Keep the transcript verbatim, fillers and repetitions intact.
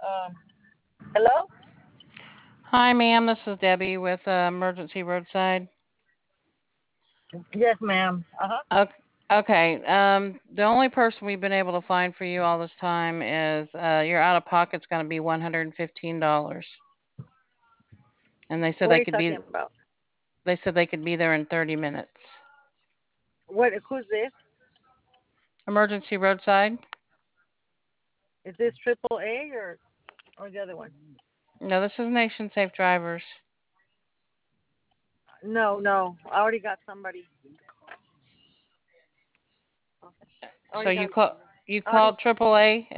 Um, hello? Hi, ma'am. This is Debbie with uh, Emergency Roadside. Yes, ma'am. Uh huh. Ok- Okay. Um, the only person we've been able to find for you all this time is uh, your out of pocket's going to be one hundred and fifteen dollars, and they said What are they you could talking be about? they said they could be there in thirty minutes. What? Who's this? Emergency Roadside? Is this Triple A or or the other one? No, this is Nation Safe Drivers. No, no. I already got somebody. I So already you got. call you I already. called triple A